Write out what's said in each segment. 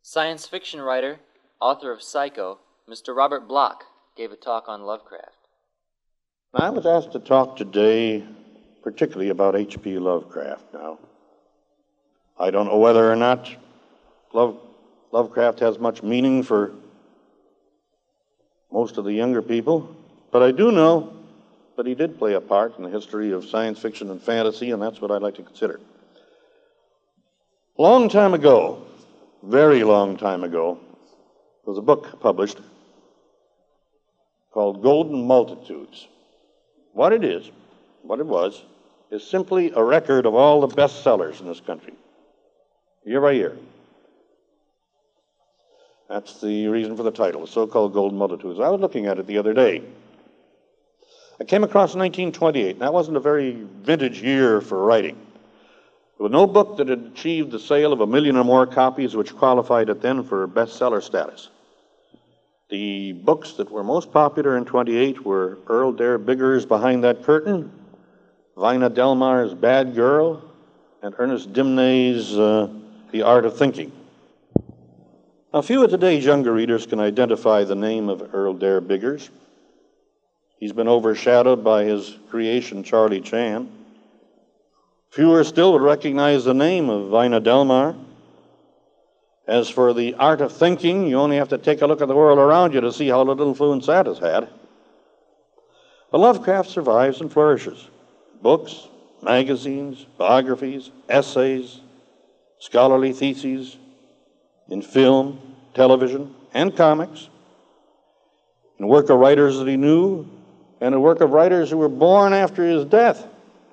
Science fiction writer, author of Psycho, Mr. Robert Bloch, gave a talk on Lovecraft. I was asked to talk today particularly about H.P. Lovecraft now. I don't know whether or not Lovecraft has much meaning for most of the younger people, but I do know that he did play a part in the history of science fiction and fantasy, and that's what I'd like to consider. A long time ago, very long time ago, there was a book published called Golden Multitudes. What it was simply a record of all the bestsellers in this country, year by year. That's the reason for the title, the so-called Golden Multitudes. I was looking at it the other day. I came across 1928, and that wasn't a very vintage year for writing. There was no book that had achieved the sale of 1 million or more copies, which qualified it then for bestseller status. The books that were most popular in 28 were Earl Dare Bigger's Behind That Curtain, Vina Delmar's Bad Girl, and Ernest Dimnay's The Art of Thinking. Now, few of today's younger readers can identify the name of Earl Dare Biggers. He's been overshadowed by his creation, Charlie Chan. Fewer still would recognize the name of Vina Delmar. As for The Art of Thinking, you only have to take a look at the world around you to see how little influence that has had. But Lovecraft survives and flourishes. Books, magazines, biographies, essays, scholarly theses, in film, television, and comics, in work of writers that he knew, and in work of writers who were born after his death.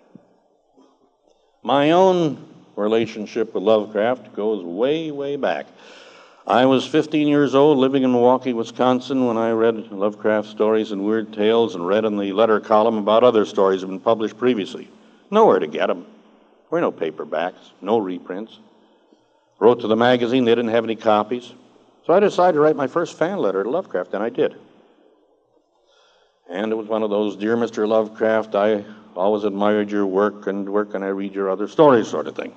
My own relationship with Lovecraft goes way, way back. I was 15 years old, living in Milwaukee, Wisconsin, when I read Lovecraft stories and weird tales and read in the letter column about other stories that had been published previously. Nowhere to get them. There were no paperbacks, no reprints. Wrote to the magazine, they didn't have any copies. So I decided to write my first fan letter to Lovecraft, and I did. And it was one of those, Dear Mr. Lovecraft, I always admired your work, and where can I read your other stories sort of thing.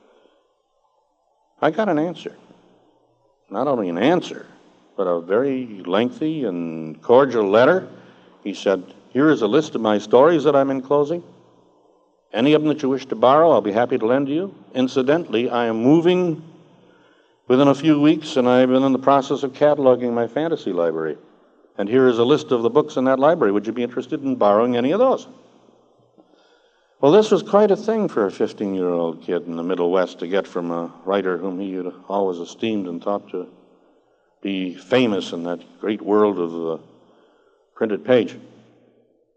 I got an answer. Not only an answer, but a very lengthy and cordial letter. He said, here is a list of my stories that I'm enclosing. Any of them that you wish to borrow, I'll be happy to lend to you. Incidentally, I am moving within a few weeks, and I've been in the process of cataloging my fantasy library. And here is a list of the books in that library. Would you be interested in borrowing any of those? Well, this was quite a thing for a 15-year-old kid in the Middle West to get from a writer whom he had always esteemed and thought to be famous in that great world of the printed page.